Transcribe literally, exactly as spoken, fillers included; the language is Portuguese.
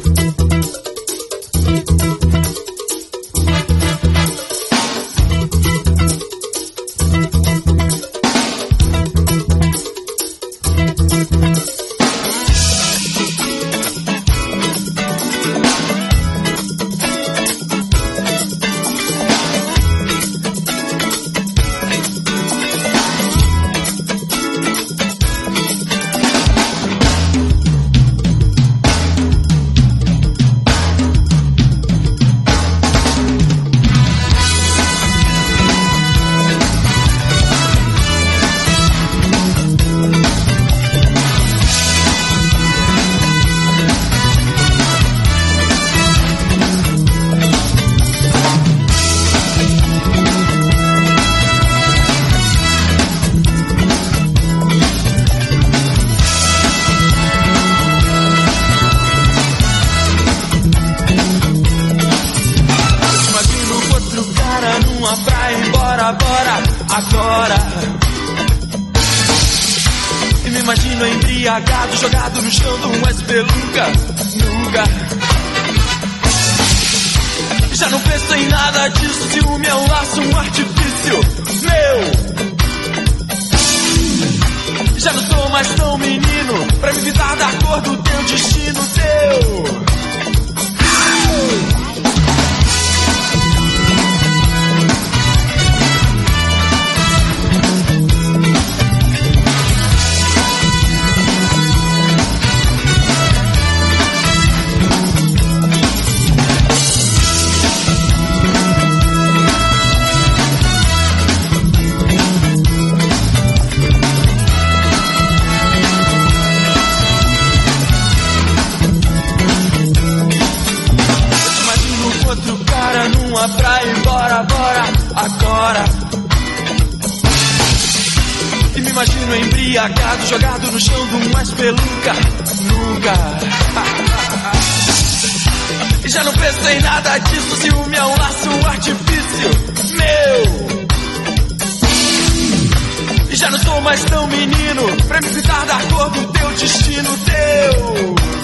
Agora e me imagino embriagado, jogado no chão de uma espelunca. Nunca. Já não penso em nada disso. Ciúme é um laço, um artifício meu. Já não sou mais tão menino pra me evitar da cor do teu destino teu. Numa praia, bora, bora, agora. E me imagino embriagado, jogado no chão de uma espelunca. Nunca. E já não penso em nada disso. Ciúme é um laço, um artifício meu. E já não sou mais tão menino pra me evitar da cor do teu destino teu.